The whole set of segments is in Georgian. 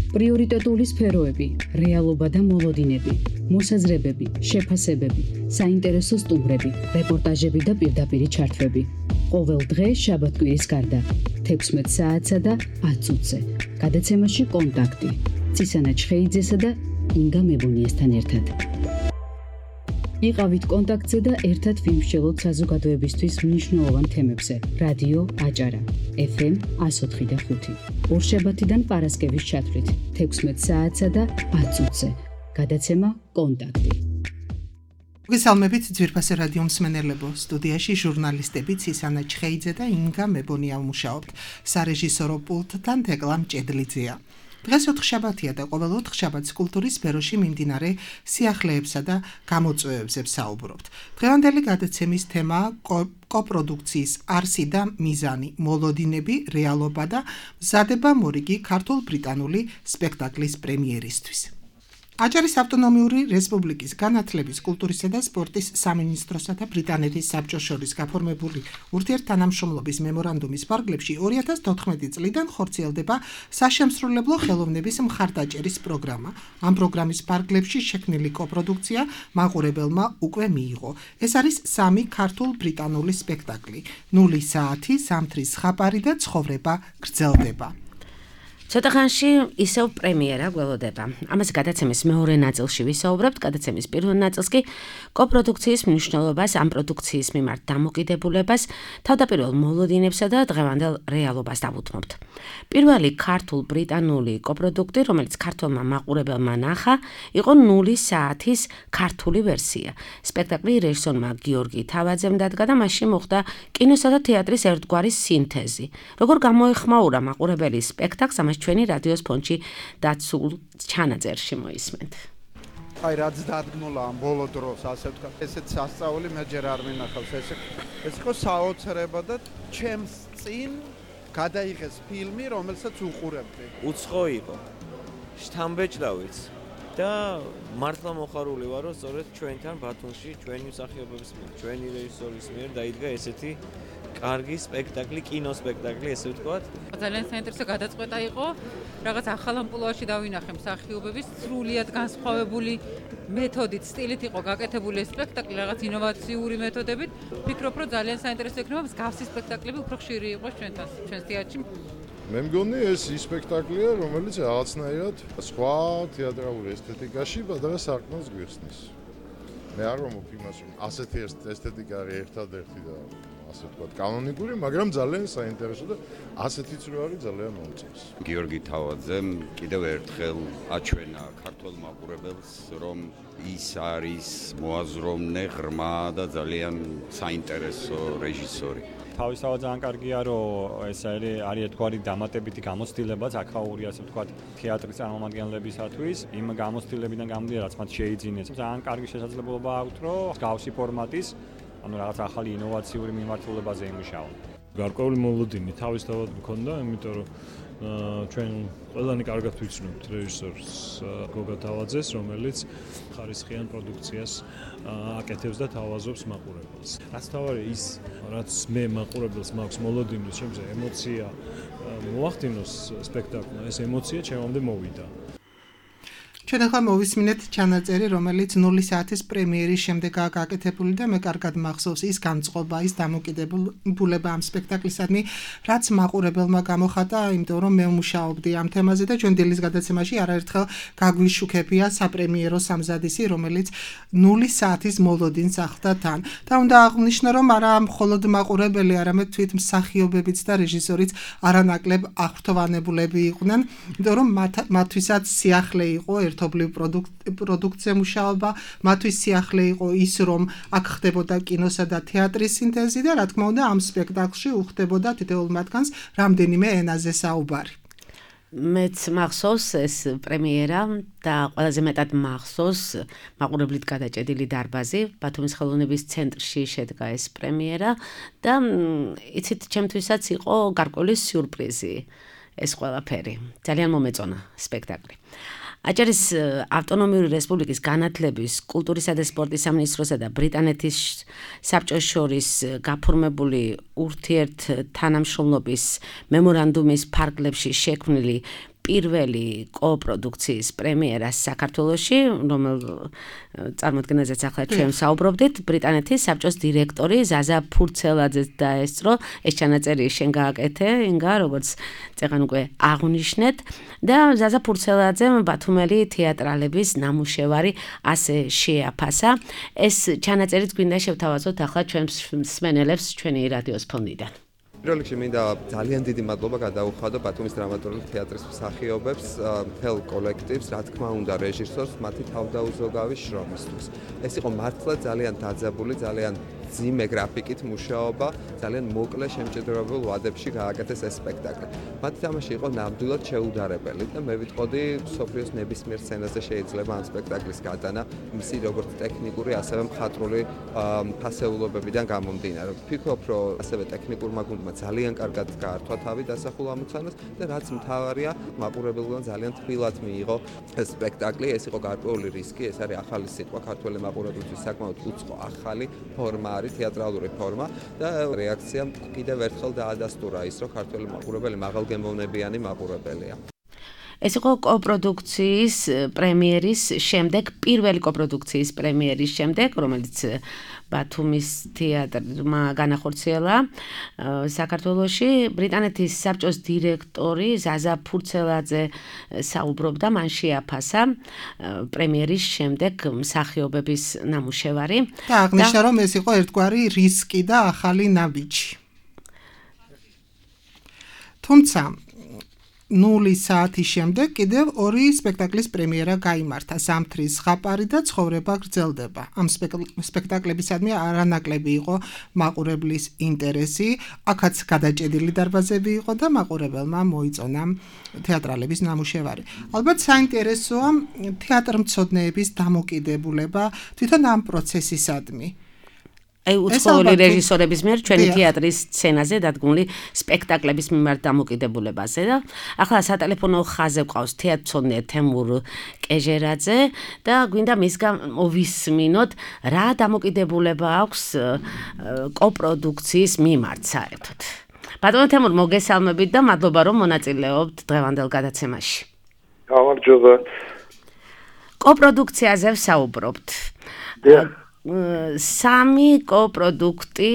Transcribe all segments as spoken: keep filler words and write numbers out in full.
პრიორიტეტული სფეროები, რეალობა და მოლოდინები, მოსაზრებები, შეფასებები, საინტერესო სტუმრები, რეპორტაჟები და პირდაპირი ჩართვები. ყოველ დღე შაბათ-კვირის გარდა, თექვსმეტ საათსა და ათ წუთზე. გადაცემაში კონტაქტი. ცისანა ჩხეიძესა და ინგა მებონიესთან ერთად. იყავით კონტაქტზე და ერთად ვიმსჯელოთ საზოგადოებისთვის მნიშვნელოვან თემებზე. რადიო აჭარა, ეფ ემ εκατო ოთხი და ხუთი. ორშაბათიდან პარასკევის ჩათვლით, თექვსმეტ საათსა და ათ წუთზე. გადაცემა კონტაქტი. მოგესალმებით ძვირფასი რადიო მსმენელებო, სტუდიაში ჟურნალისტები ცისანა ჩხეიძე და ინგა მებონია ვმუშაობთ. სარეჟისორო პულტთან თეკლა მჭედლიძეა. დღეს ოთხშაბათია და ყოველ ოთხშაბათს კულტურის სფეროში მიმდინარე სიახლეებსა და გამოწვევებზე ვსაუბრობთ. დღევანდელი გადაცემის თემაა კოპროდუქციის არსი და მიზანი, მოლოდინები, რეალობა და მზადება მორიგი ქართულ-ბრიტანული სპექტაკლის პრემიერისთვის. აჭარის ავტონომიური რესპუბლიკის განათლების, კულტურისა და სპორტის სამინისტროსა და ბრიტანეთის საბჭოს შორის გაფორმებული ურთიერთთანამშრომლობის მემორანდუმის ფარგლებში ორი ათას თოთხმეტი წლიდან ხორციელდება საშემსრულებლო ხელოვნების მხარდაჭერის პროგრამა. ამ პროგრამის ფარგლებში შექმნილი კოპროდუქცია მაყურებელმა უკვე მიიღო. ეს არის სამი ქართულ-ბრიტანული სპექტაკლი: ნული საათი, ზამთრის ზღაპარი და ცხოვრება გრძელდება. ცოტა ხანში ისევ პრემიერა გველოდება. ამაზე გადაცემის მეორე ნაწილში ვისაუბრებთ. გადაცემის პირველ ნაწილს კი კოპროდუქციის მნიშვნელობას, ამ პროდუქციის მიმართ დამოკიდებულებას, თავდაპირველ მოლოდინებსა და დღევანდელ რეალობას დავუთმობთ. პირველი ქართულ-ბრიტანული კოპროდუქტი, რომელიც ქართველმა მაყურებელმა ნახა, იყო ნული საათის ქართული ვერსია. სპექტაკლი რეჟისორმა გიორგი თავაძემ დადგა და მასში მოხდა კინოსა და თეატრის ერთგვარი სინთეზი. როგორ გამოეხმაურა მაყურებელი სპექტაკლს, ამას ჩვენი რადიოს ფონდში დაცულ ჩანაწერში მოისმენთ. აი რაც დადგმულა ამ ბოლო დროს, ასე ვთქვათ, ესეც სასწაული მე ჯერ არ მინახავს, ეს ეს იყო საოცრება და ჩემს წინ გადაიღეს ფილმი, რომელსაც უყურებდი. უცხო იყო. შთამბეჭდავიც და მართლა მოხარული ვარ, რომ სწორედ ჩვენთან ბათუმში, ჩვენი მსახიობების მიერ, ჩვენი რეჟისორის მიერ დაიდგა ესეთი კარგი სპექტაკლი, კინოსპექტაკლი, ესე ვთქვათ. ძალიან საინტერესო გადაწყვეტა იყო, რაღაც ახალ ამპლუაში დავინახე მსახიობების, სრულიად განსხვავებული მეთოდით, სტილით იყო გაკეთებული ეს სპექტაკლი, რაღაც ინოვაციური მეთოდებით. ვფიქრობ, რომ ძალიან საინტერესო იქნება მსგავსი სპექტაკლები უფრო ხშირი იყოს ჩვენთან, ჩვენს თეატრში. მე მგონი ეს ის სპექტაკლია, რომელიც რაღაცნაირად სხვა თეატრალურ ესთეტიკაში პატარა სარკმელს გვიხსნის. მე არ ვამბობ იმას, რომ ასეთი ესთეტიკა არის ერთადერთი და ასე ვთქვათ, კანონიკური, მაგრამ ძალიან საინტერესო და ასეთიც რო არის ძალიან მომწონს. გიორგი თავაძემ კიდევ ერთხელ აჩვენა ქართველ მაყურებელს, რომ ის არის მოაზროვნე, ღრმა და ძალიან საინტერესო რეჟისორი. თავისთავად ძალიან კარგია, რომ ეს არის ერთგვარი დამატებითი გამოცდილებაც აქაური, ასე ვთქვათ, თეატრის წარმომადგენლებისათვის, იმ გამოცდილებიდან გამომდინარე, რაც მათ შეიძინეს. ძალიან კარგი შესაძლებლობა აქვთ, რომ გავსი ფორმატის ანუ რაღაც ახალი ინოვაციური მიმართულებაზე იმუშაონ. გარკვეული მოლოდინი თავისთავად მქონდა, იმიტომ რომ ჩვენ ყველანი კარგად ვიცნობთ რეჟისორს გოგა თავაძეს, რომელიც ხარისხიან პროდუქციას აკეთებს და თავაზობს მაყურებელს. რაც თავარი ის, რაც მე მაყურებელს მაქვს მოლოდინის, შემზე ემოცია მოახდინოს სპექტაკლმა, ეს ემოცია ჩემამდე მოვიდა. ჩვენ ახლა მოვისმინეთ ჩანაწერი, რომელიც ნული საათის პრემიერის შემდეგ გაკეთებული და მე კარგად მახსოვს ის განწყობა, ის დამოკიდებულება ამ სპექტაკლისადმი, რაც მაყურებელმა გამოხატა, იმიტომ რომ მე ვმუშაობდი ამ თემაზე და ჩვენ დილის გადაცემაში არაერთხელ გაგვიშუქებია საპრემიერო სამზადისი, რომელიც ნული საათის მოლოდინს ახლდა თან. და უნდა აღვნიშნო, რომ არა მხოლოდ მაყურებელი, არამედ თვით მსახიობებიც და რეჟისორიც არანაკლებ აღფრთოვანებულები იყვნენ, იმიტომ რომ მათთვისაც სიახლე იყო ერთობლივ პროდუქცია მუშაობა, მათთვის სიახლე იყო ის, რომ აქ ხდებოდა კინოსა და თეატრის სინთეზი და რა თქმა უნდა ამ სპექტაკლში უხდებოდა თითოეულ მათგანს რამდენიმე ენაზე საუბარი. მეც მახსოვს ეს პრემიერა და ყველაზე მეტად მახსოვს მაყურებლით გადაჭედილი დარბაზი, ბათუმის ხელოვნების ცენტრში შედგა ეს პრემიერა და იცით ჩემთვისაც იყო გარკვეული სიურპრიზი ეს ყველაფერი. ძალიან მომეწონა სპექტაკლი. აჭარის ავტონომიური რესპუბლიკის განათლების, კულტურისა და სპორტის სამინისტროსა და ბრიტანეთის საბჭოს შორის გაფორმებული ურთიერთთანამშრომლობის მემორანდუმის ფარგლებში შექმნილი პირველი კოპროდუქციის პრემიერა საქართველოში, რომელ წარმოდგენაზეც ახლა ჩვენ საუბრობდით, ბრიტანეთის საბჭოს დირექტორი ზაზა ფურცელაძე დაესწრო, ეს ჩანაწერი შენ გააკეთე, ინგა, როგორც წეგან უკვე აღნიშნეთ და ზაზა ფურცელაძემ ბათუმელი თეატრალების ნამუშევარი ასე შეაფასა. ეს ჩანაწერიც გვინდა შევთავაზოთ ახლა ჩვენს მსმენელებს ჩვენი რადიოს ფონდიდან. პირველ რიგში მინდა ძალიან დიდი მადლობა გადაუხადო ბათუმის დრამატურგიული თეატრის მსახიობებს, მთელ კოლექტივს, რა თქმა უნდა რეჟისორს, მათი თავდაუზოგავი შრომისთვის. ეს იყო მართლა ძალიან დაძაბული, ძალიან ძიმე გრაფიკით მუშაობა, ძალიან მოკლე შემჭიდროებულ ვადებში გააკეთეს ეს სპექტაკლი. მათი თამაში იყო ნამდვილად შეუდარებელი და მე ვიტყოდი, მსოფლიოს ნებისმიერ სცენაზე შეიძლება ამ სპექტაკლის გადანა, მისი როგორც ტექნიკური, ასევე მხატვრული ფასეულობებიდან გამომდინარე. ვფიქრობ, რომ ასევე ტექნიკურმა გუნდმა ძალიან კარგად გაართვა თავი დასახულ ამოცანას და რაც მთავარია, მაყურებელმა ძალიან თბილად მიიღო ეს სპექტაკლი. ეს იყო გარკვეული რისკი, ეს არის ახალი სიტყვა ქართველი მაყურებლისთვის, საკმაოდ უცხო ახალი ფორმა არის თეატრალური ფორმა და რეაქცია კიდევ ერთხელ დაადასტურა ის, რომ ქართველი მაყურებელი მაღალგემოვნებიანი მაყურებელია. ეს იყო კოპროდუქციის პრემიერის შემდეგ, პირველი კოპროდუქციის პრემიერის შემდეგ, რომელიც ბათუმის თეატრმა განახორციელა საქართველოში. ბრიტანეთის საბჭოს დირექტორი ზაზა ფურცელაძე საუბრობდა, მან შეაფასა პრემიერის შემდეგ მსახიობების ნამუშევარი. და აღნიშნა, რომ ეს იყო ერთგვარი რისკი და ახალი ნაბიჯი. თუმცა ნული საათის შემდეგ კიდევ ორი სპექტაკლის პრემიერა გაიმართა. ზამთრის ზღაპარი და ცხოვრება გრძელდება. ამ სპექტაკლებისადმი არანაკლები იყო მაყურებლის ინტერესი, აქაც გადაჭედილი დარბაზები იყო და მაყურებელმა მოიწონა თეატრალების ნამუშევარი. ალბათ საინტერესოა თეატრმცოდნეების დამოკიდებულება თვითონ ამ პროცესისადმი. აი უცხოელი რეჟისორების მიერ ჩვენი თეატრის სცენაზე დადგმული სპექტაკლების მიმართ დამოკიდებულებაზე და ახლა სატელეფონო ხაზზე ყავს თეატრმცოდნე თემურ კეჟერაძე და გვინდა მისგან მოვისმინოთ რა დამოკიდებულება აქვს კოპროდუქციის მიმართ საერთოდ. ბატონო თემურ, მოგესალმებით და მადლობა რომ მონაწილეობთ დღევანდელ გადაცემაში. გამარჯობა. კოპროდუქციაზე ვსაუბრობთ. სამი კოპროდუქტი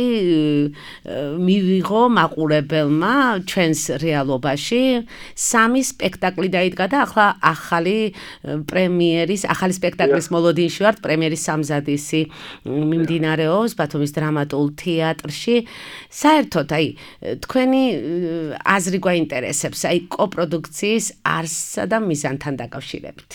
მივიღო მაყურებელმა ჩვენს რეალობაში, სამი სპექტაკლი დაიდგა და ახლა ახალი პრემიერის, ახალი სპექტაკლის მოლოდინში ვართ, პრემიერის სამზადისი მიმდინარეობს ბათუმის დრამატულ თეატრში. საერთოდ, აი, თქვენი აზრი გვაინტერესებს, აი, კოპროდუქციის არსსა და მიზანთან დაკავშირებით.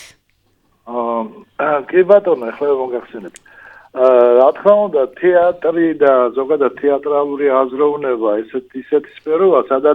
აა, კი ბატონო, ახლა მოგახსენებთ. რა თქმა უნდა, თეატრი და ზოგადად თეატრალური აზროვნება ესეთ ისეთი სფეროა, სადაც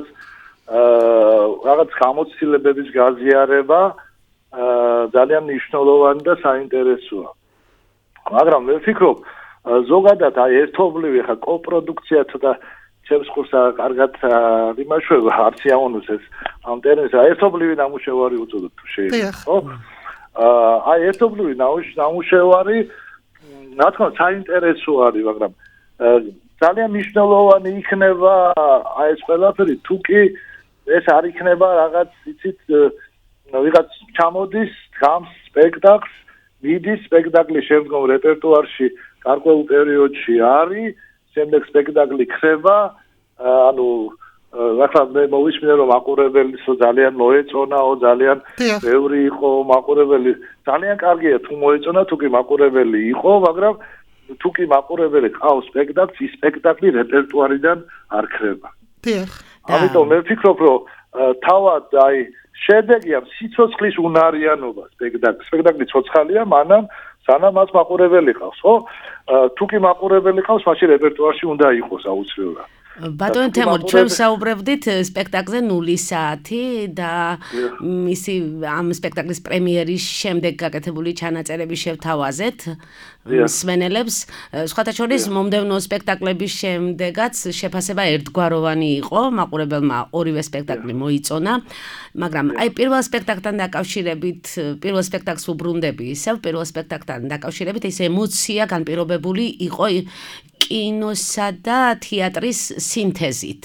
რაღაც გამოცდილებების გაზიარება ძალიან მნიშვნელოვანი და საინტერესოა. მაგრამ მე ვფიქრობ, ზოგადად აი ერთობლივი ხა კოპროდუქცია ცოტა ჩემს ხურს კარგად იმაშვება, არც იამონოს ეს ამ ტერმინს ერთობლივი ნამუშევარი უწოდოთ თუ შეიძლება, ხო? აი ერთობლივი ნამუშევარი რა თქმა უნდა საინტერესო არის, მაგრამ ძალიან მნიშვნელოვანი იქნება აი ეს ყველაფერი, თუ კი ეს არ იქნება რაღაც იცით ვიღაც ჩამოდის გამს სპექტაკლს, მიდის სპექტაკლის შემდგომ რეპერტუარში გარკვეულ პერიოდში არის, შემდეგ სპექტაკლი ხდება, ანუ ახლა მე მოვისმინე რომ მაყურებელს ძალიან მოეწონაო, ძალიან ბევრი იყო მაყურებელი. ძალიან კარგია თუ მოეწონა, თუ კი მაყურებელი იყო, მაგრამ თუ კი მაყურებელი ყავს სპექტაკლს, ის სპექტაკლი რეპერტუარიდან არ ხდება. დიახ. ამიტომ მე ვფიქრობ, რომ თავად აი შედეგია სიცოცხლის უნარიანობა სპექტაკლს. სპექტაკლი ცოცხალია, მანამ სანამ მას მაყურებელი ყავს, ხო? თუ კი მაყურებელი ყავს, მაშინ რეპერტუარში უნდა იყოს აუცილებლად. ბატონო თემურ, ჩვენ საუბრობდით სპექტაკლზე ნული საათი და მისი ამ სპექტაკლის პრემიერის შემდეგ გაკეთებული ჩანაწერები შევთავაზეთ მსმენელებს. სხვათა შორის მომდევნო სპექტაკლების შემდეგაც შეფასება ერთგვაროვანი იყო, მაყურებელმა ორივე სპექტაკლი მოიწონა, მაგრამ აი პირველ სპექტაკლთან დაკავშირებით, პირველ სპექტაკლს უბრუნდები ისევ, პირველ სპექტაკლთან დაკავშირებით ეს ემოცია განპირობებული იყო კინოსა და თეატრის სინთეზით.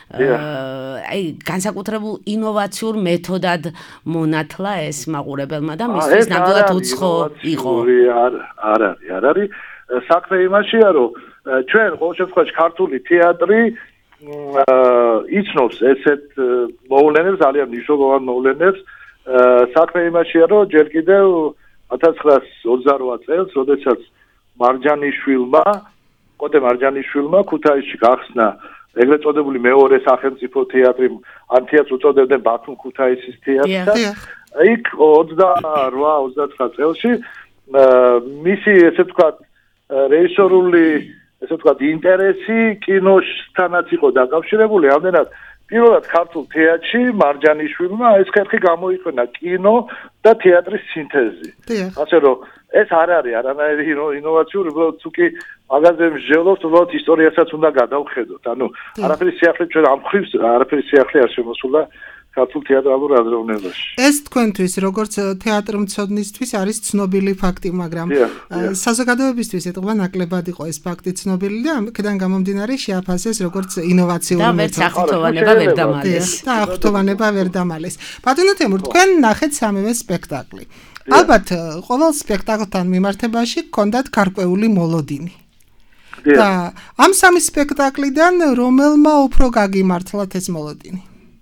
აი განსაკუთრებულ ინოვაციურ მეთოდად მონათლა ეს მაყურებელმა და მისთვის ნამდვილად უცხო იყო. არ არ არის, არ არის. საქმე იმაშია, რომ ჩვენ ყოველ შემთხვევაში ქართული თეატრი იცნობს ესეთ მოვლენებს, ძალიან მნიშვნელოვან მოვლენებს. საქმე იმაშია, რომ ჯერ კიდევ ათას ცხრაასი ოცდარვა წელს, როდესაც მარჯანიშვილმა, კოტე მარჯანიშვილმა ქუთაისში გახსნა ეგრეთ წოდებული მეორე სახელმწიფო თეატრი, ან თეატრს უწოდებდნენ ბათუმ ქუთაისის თეატრს. იქ ოცდარვა ოცდათვრა წელსი მისი ესე ვთქვათ რეჟისორული ესე ვთქვათ ინტერესი კინოსთანაც იყო დაკავშირებული, ამდენად პირველად ქართულ თეატრში მარჯანიშვილმა ეს ხერხი გამოიყვანა კინო და თეატრის სინთეზი. ასე რომ ეს არ არის არანაირი ინოვაციური, უბრალოდ თუკი მაგაზე მსჯელობთ, უბრალოდ ისტორიასაც უნდა გადავხედოთ. ანუ არაფერი სიახლე ჩვენ ამ ხრივს არაფერი სიახლე არ შემოსულა ქართულ თეატრალურ აზროვნებაში. ეს თქვენთვის როგორც თეატრმცოდნისთვის არის ცნობილი ფაქტი, მაგრამ საზოგადოებისთვის ეთქვა ნაკლებად იყო ეს ფაქტი ცნობილი და ამකიდან გამომდინარე შეაფასეს როგორც ინოვაციური მეთოდი. და აღფრთოვანება ვერ დამალეს. და აღფრთოვანება ვერ დამალეს. ბატონო თემურ, თქვენ ნახეთ სამივე სპექტაკლი. ალბათ ყოველ სპექტაკლთან მიმართებაში გქონდათ გარკვეული მოლოდინი. და ამ სამი სპექტაკლიდან რომელმა უფრო გაგიმართლათ ეს მოლოდინი?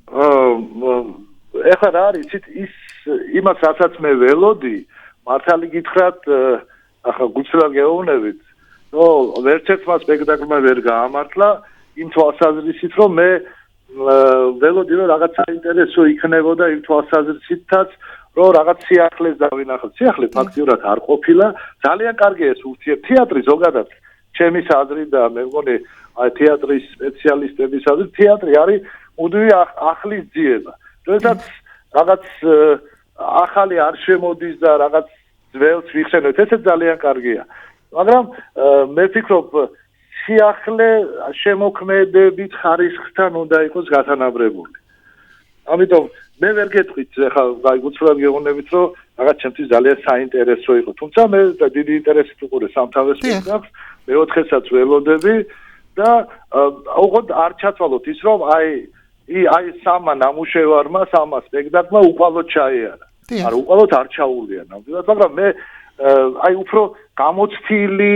ეხლა რა არის იცით ის იმას რასაც მე ველოდი მართალი გითხრათ ახლა გულწრფელად გეუბნებით რომ ვერცერთმა სპექტაკლმა ვერ გაამართლა იმ თვალსაზრისით რომ მე ველოდი რომ რაღაც საინტერესო იქნებოდა იმ თვალსაზრისითაც რომ რაღაც სიახლეს დავინახოთ სიახლე ფაქტიურად არ ყოფილა ძალიან კარგია ეს ურთიერთ თეატრი ზოგადად ჩემის აზრით და მე მგონი აი თეატრის სპეციალისტების აზრით თეატრი არის მუდმივი ახლის ძიება. როდესაც რაღაც ახალი არ შემოდის და რაღაც ძველს ვიხსენებთ, ესეც ძალიან კარგია. მაგრამ მე ვფიქრობ, სიახლე შემოქმედებით ხარისხთან უნდა იყოს გათანაბრებული. ამიტომ მე ვერ გეტყვით, ახლა აი გულწრფელად გეუბნებით, რომ რაღაც ჩემთვის ძალიან საინტერესო იყო. თუმცა მე დიდი ინტერესით ვუყურე სამთავროს სპექტაკლს, მეოთხესაც ველოდები და უყოდ არ ჩათვალოთ ის, რომ აი აი სამა ნამუშევარმა, სამა სპექტაკლმა უყალოდ ჩაიარა. არა, უყალოდ არ ჩაუვლია ნამდვილად, მაგრამ მე აი უფრო გამოცდილი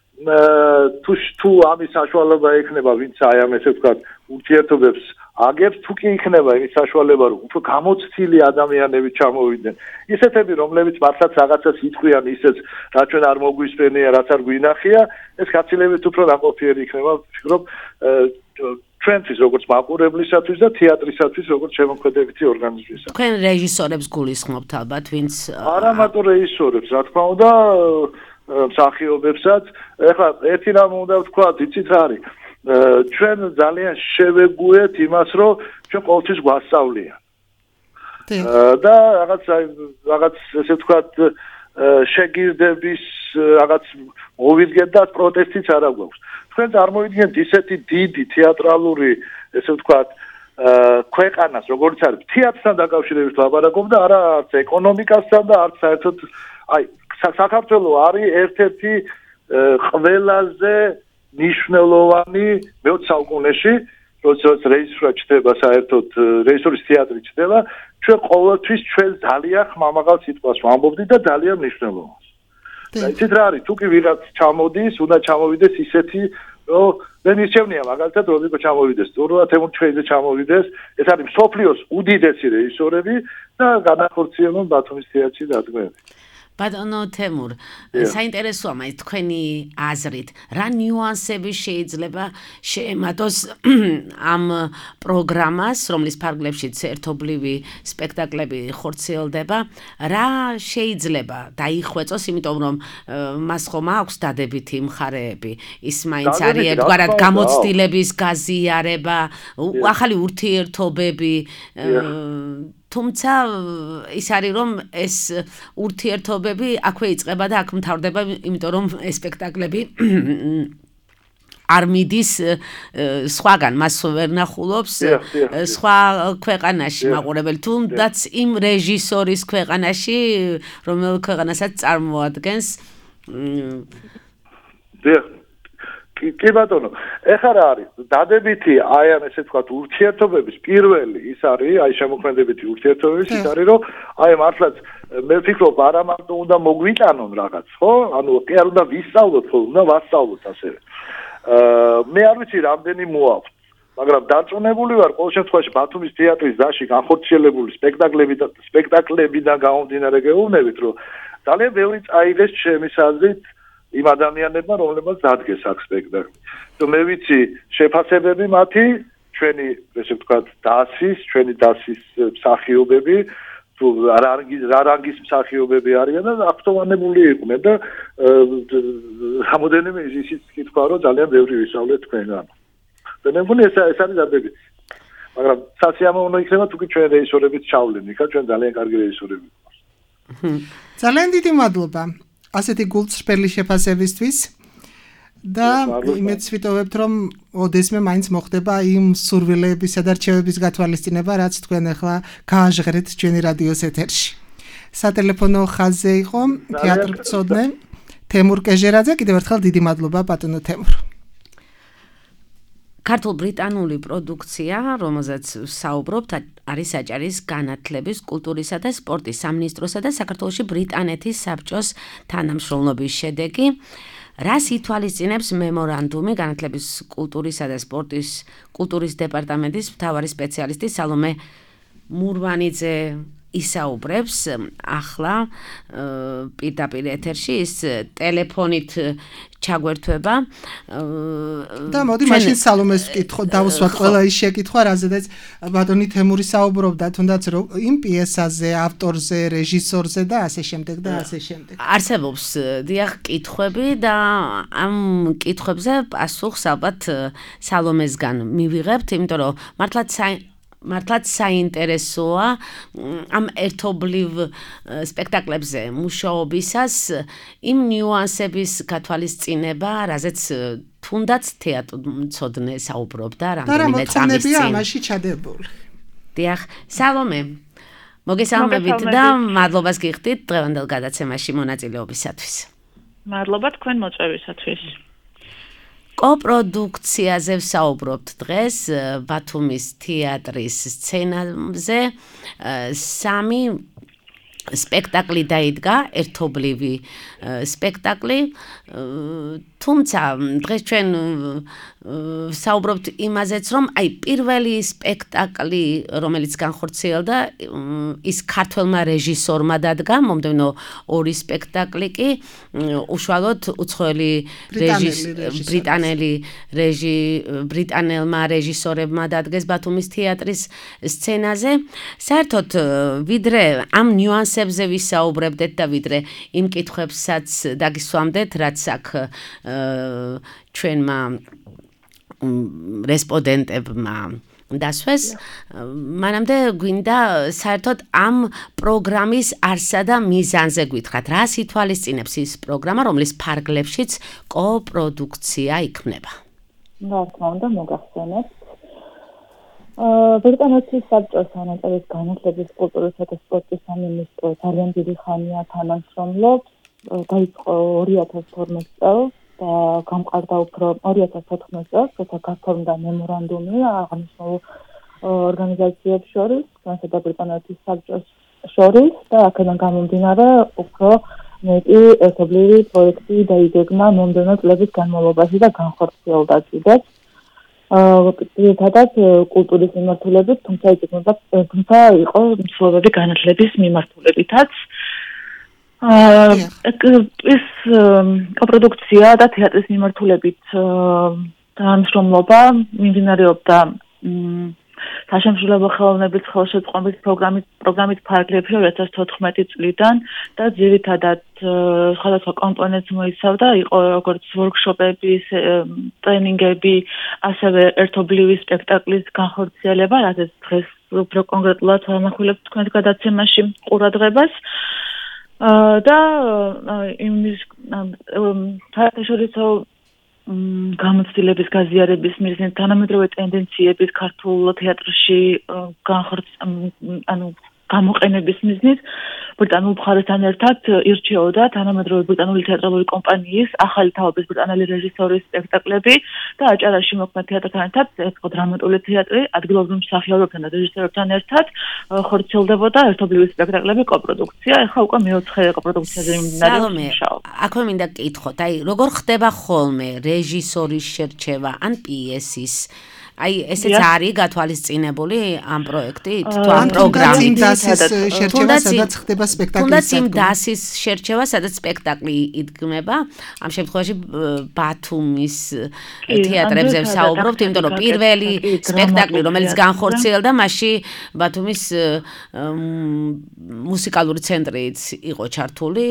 თუ თუ ამის საშუალება ექნება, ვინც აი ამ ესე ვთქვათ, ურთიერთობებს აგებს, თუ კი იქნება იმის საშუალება, რომ უფრო გამოცდილი ადამიანები ჩამოვიდნენ. ისეთები, რომლებიც მართლაც რაღაცას იტყვიან ისეც, რაც ჩვენ არ მოგვისმენია, რაც არ გვინახია, ეს გაცილებით უფრო ნაყოფიერი იქნება, ვფიქრობ, ჩვენთვის როგორც მაყურებლისათვის და თეატრისათვის როგორც შემოქმედებითი ორგანიზმისათვის. თქვენ რეჟისორებს გულისხმობთ ალბათ, ვინც არა მარტო რეჟისორებს, რა თქმა უნდა, მსახიობებსაც. ეხლა ერთი რამ უნდა ვთქვათ, იცით რა არის? ჩვენ ძალიან შევეგუეთ იმას, რომ ჩვენ ყოველთვის გვასწავლიან. და რაღაც რაღაც ესე ვთქვათ, შეგირდების რაღაც მოვიდგეთ და პროტესტიც არ აქვს. თქვენ წარმოვიდგენთ ისეთი დიდი თეატრალური, ესე ვთქვათ, ქვეყანას, როგორც არის თეატრთან დაკავშირებით ლაპარაკობ და არა არც ეკონომიკასთან და არც საერთოდ აი საქართველოს არის ერთ-ერთი ყველაზე მნიშვნელოვანი მეოცე საუკუნეში, როდესაც რეჟისურა ჩდება საერთოდ რეჟისურის თეატრი ჩდება, ჩვენ ყოველთვის ჩვენ ძალიან ხმამაღალ სიტყვას ვამბობდით და ძალიან მნიშვნელოვანს. და იცით რა არის, თუ კი ვიღაც ჩამოდის, უნდა ჩამოვიდეს ისეთი, რომ მე მისჩევნია მაგალითად როდიკო ჩამოვიდეს, თურმე თემურ ჩხეიძე ჩამოვიდეს, ეს არის მსოფლიოს უდიდესი რეჟისორები და განახორციელონ ბათუმის თეატრში დადგმები. ბატონო თემურ, საინტერესოა მაინც თქვენი აზრით, რა ნიუანსები შეიძლება შეემატოს ამ პროგრამას, რომლის ფარგლებშიც ერთობლივი სპექტაკლები ხორციელდება, რა შეიძლება დაიხვეწოს, იმიტომ რომ მას ხომ აქვს დადებითი მხარეები, ის მაინც არის ერთგვარად გამოცდილების გაზიარება, ახალი ურთიერთობები, თუმცა ის არის რომ ეს ურთიერთობები აქვე იწყება და აქ მთავრდება, იმიტომ რომ ეს სპექტაკლები არ მიდის სხვაგან, მას ვერ ნახულობს სხვა ქვეყანაში მაყურებელი, თუნდაც იმ რეჟისორის ქვეყანაში, რომელ ქვეყანასაც წარმოადგენს. კი ბატონო, ეხლა რა არის? დადებითი აი ამ ესე ვთქვათ ურთიერთობების პირველი ის არის, აი შემოქმედებითი ურთიერთობების ის არის, რომ აი მართლაც მე ვფიქრობ არა მარტო უნდა მოგვიტანონ რაღაც, ხო? ანუ კი არ უნდა ვისწავლოთ, ხო, უნდა ვასწავლოთ ასევე. აა მე არ ვიცი რამდენი მოაქვს, მაგრამ დარწმუნებული ვარ ყოველ შემთხვევაში ბათუმის თეატრის დასში განხორციელებული სპექტაკლები და სპექტაკლებიდან გამომდინარე გეუბნებით, რომ ძალიან ბევრი წაიღეს ჩემის აზრით იმ ადამიანებმა, რომლებმაც დადგეს აქ სპექტაკლი. თუ მე ვიცი შეფასებები მათი, ჩვენი, ესე ვთქვათ, დასის, ჩვენი დასის მსახიობები, თუ რა რანგის მსახიობები არიან და აქტოვანებული იყვნენ და რამოდენიმე ისიც კითხვა, რომ ძალიან ბევრი ვისწავლეთ თქვენგან. და მე მგონი ეს ეს არის დადებითი. მაგრამ სასიამოვნო იქნება თუ კი ჩვენ რეჟისორებიც ჩავლენ, იქა ჩვენ ძალიან კარგი რეჟისორები გვყავს. ძალიან დიდი მადლობა ასეთი გულწრფელი შეფასებისთვის და იმედს ვიტოვებთ რომ ოდესმე მაინც მოხდება იმ სურვილებისა და რჩევების გათვალისწინება რაც თქვენ ახლა გააჟღერეთ ჩვენი რადიოს ეთერში. სატელეფონო ხაზზე იყო თეატრმცოდნე თემურ კეჟერაძე. კიდევ ერთხელ დიდი მადლობა ბატონო თემურ. ქართულ-ბრიტანული პროდუქცია, რომელზეც საუბრობთ, არის აჭარის განათლების, კულტურისა და სპორტის სამინისტროსა და საქართველოში ბრიტანეთის საბჭოს თანამშრომლობის შედეგი. რას ითვალისწინებს მემორანდუმი განათლების, კულტურისა და სპორტის კულტურის დეპარტამენტის მთავარი სპეციალისტი სალომე მურვანიძე ისაუბრებს ახლა პირდაპირ ეთერში ის ტელეფონით ჩაგვერთვება და მოდი მაშინ სალომეს ვკითხო დავუსვათ ყველა ის შეკითხვა რაზედაც ბატონი თემური საუბრობდა თუნდაც იმ პიესაზე ავტორზე რეჟისორზე და ასე შემდეგ და ასე შემდეგ არსებობს დიახ კითხვები და ამ კითხვებზე პასუხს ალბათ სალომესგან მივიღებთ იმიტომ რომ მართლაც მართლაც საინტერესოა ამ ერთობლივ სპექტაკლებზე მუშაობისას იმ ნიუანსების გათვალისწინება, რაზეც თუნდაც თეატრმცოდნე საუბრობდა რამდენიმე წამის წინ. ამაში ჩადებული. დიახ, სალომე, მოგესალმებით და მადლობას გიხდით დღევანდელ გადაცემაში მონაწილეობისათვის. მადლობა თქვენ მოწვევისათვის. კოპროდუქციაზე ვსაუბრობთ დღეს ბათუმის თეატრის სცენაზე სამი სპექტაკლი დაიდგა, ერთობლივი სპექტაკლი, თუმცა დღეს ჩვენ ვსაუბრობთ იმაზეც, რომ აი პირველი სპექტაკლი, რომელიც განხორციელდა, ის ქართველმა რეჟისორმა დადგა, მომდევნო ორი სპექტაკლი კი უშუალოდ უცხოელი ბრიტანელი რეჟი ბრიტანელმა რეჟისორებმა დადგეს ბათუმის თეატრის სცენაზე. საერთოდ ვიდრე ამ ნიუანსებზე ვისაუბრებდეთ და ვიდრე იმ კითხვებსაც დაგისვამდეთ, რაც აქ ჩვენმა რესპონდენტებმა დასვეს, მანამდე გვინდა საერთოდ ამ პროგრამის არსა და მიზანზე გითხრათ, რას ითვალისწინებს ის პროგრამა, რომლის ფარგლებშიც კოპროდუქცია იქმნება. რა თქმა უნდა, მოგახსენებთ. ბრიტანეთის საბჭოს აჭარის განათლების, კულტურისა და სპორტის სამინისტრო ძალიან დიდი ხანია თანამშრომლობს. დაიწყო ორი ათას თორმეტ წელს და გამყარდა უფრო ორი ათას თოთხმეტ წელს, როცა გაფორმდა მემორანდუმი აღნიშნულ ორგანიზაციებს შორის, განსაკუთრებით და ბრიტანეთის საბჭოს შორის და აქედან გამომდინარე უფრო მეტი ერთობლივი პროექტი დაიგეგმა მომდევნო წლების განმავლობაში და განხორციელდა კიდეც. ძირითადად კულტურის მიმართულებით, თუმცა იგეგმება თუმცა იყო მსვლელობები განათლების მიმართულებითაც. ეს კოპროდუქცია და თეატრის მიმართულებით თანამშრომლობა მიმდინარეობდა საშემსრულებლო ხელოვნების ხელშეწყობის პროგრამით პროგრამით ფარგლებში ორი ათას თოთხმეტი წლიდან და ძირითადად სხვადასხვა კომპონენტს მოიცავდა, იყო როგორც ვორქშოპები, ტრენინგები, ასევე ერთობლივი სპექტაკლის განხორციელება, რადგან დღეს უფრო კონკრეტულად ვამახვილებთ თქვენს გადაცემაში ყურადღებას. და იმის საერთაშორისო გამოცდილების გაზიარების მიზნით თანამედროვე ტენდენციების ქართულ თეატრში განხორციელების ანუ გამოყენების მიზნით ბრიტანულ მხარესთან ერთად ირჩეოდა თანამედროვე ბრიტანული თეატრალური კომპანიის ახალი თაობის ბრიტანელი რეჟისორის სპექტაკლები და აჭარაში მოქმედ თეატრთან ერთად ეთნო დრამატული თეატრი ადგილობრივ მსახიობებთან და რეჟისორებთან ერთად ხორციელდებოდა ერთობლივი სპექტაკლები კოპროდუქცია. ეხლა უკვე მეოთხე კოპროდუქციაზე მიმდინარეობს მუშაობა. აქვე მინდა გკითხოთ, აი როგორ ხდება ხოლმე რეჟისორის შერჩევა ან პიესის? აი ესეც არის გათვალისწინებული ამ პროექტით, თუ ამ პროგრამით შერჩევა, სადაც ხდება სპექტაკლი. თუნდაც იმ დასის შერჩევა, სადაც სპექტაკლი იდგმება. ამ შემთხვევაში ბათუმის თეატრებზე ვსაუბრობთ, იმიტომ რომ პირველი სპექტაკლი, რომელიც განხორციელდა, მასში ბათუმის მუსიკალური ცენტრიც იყო ჩართული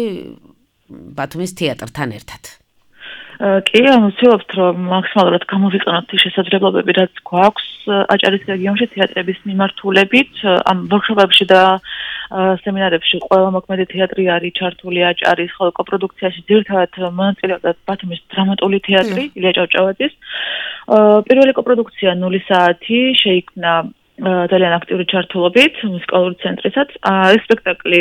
ბათუმის თეატრთან ერთად. კი, ანუ ვცდილობთ, რომ მაქსიმალურად გამოვიყენოთ ის შესაძლებლობები, რაც გვაქვს აჭარის რეგიონში თეატრების მიმართულებით. ამ ვორქშოპებში და სემინარებში ყველა მოქმედი თეატრი არის ჩართული აჭარის, ხოლო კოპროდუქციაში ძირითადად მონაწილეობდა ბათუმის დრამატული თეატრი ილია ჭავჭავაძის. პირველი კოპროდუქცია ნული საათი შეიქმნა ძალიან აქტიური ჩართულობით მუსიკალური ცენტრისაც. ეს სპექტაკლი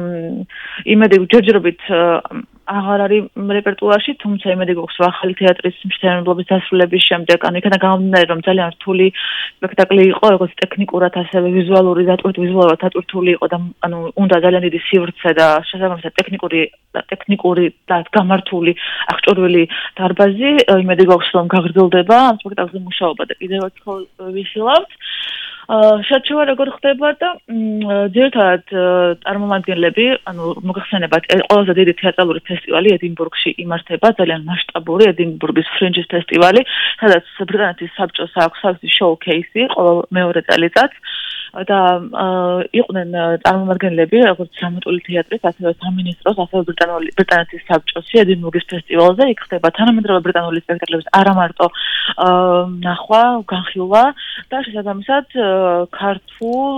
იმედი ჯერჯერობით აღარ არის რეპერტუარში, თუმცა იმედი გვაქვს, რომ ახალი თეატრის მშენებლობის დასრულების შემდეგ, ანუ იქიდან გამომდინარე, რომ ძალიან რთული სპექტაკლი იყო, როგორც ტექნიკურად, ასევე ვიზუალური დატვირთ, ვიზუალურად დატვირთული იყო და ანუ უნდა ძალიან დიდი სივრცე და შესაბამისად ტექნიკური ტექნიკური და გამართული აღჭურვილი დარბაზი. იმედი გვაქვს, რომ გაგრძელდება ამ სპექტაკლზე მუშაობა და კიდევ ერთხელ ვიხილავთ. შერჩევა როგორ ხდება და ძირითადად წარმომადგენლები, ანუ მოგეხსენებათ, ყველაზე დიდი თეატრალური ფესტივალი ედინბურგში იმართება, ძალიან მასშტაბური ედინბურგის ფრინჯის ფესტივალი, სადაც ბრიტანეთის საბჭოს აქვს თავისი შოუ-კეისი ყოველ მეორე წელიწადს და იყვნენ წარმომადგენლები, როგორც დრამატული თეატრის, ასევე სამინისტროს, ასევე ბრიტანული ბრიტანეთის საბჭოსი ედინბურგის ფესტივალზე. იქ ხდება თანამედროვე ბრიტანული სპექტაკლების არა მარტო ნახვა, განხილვა და შესაბამისად ქართულ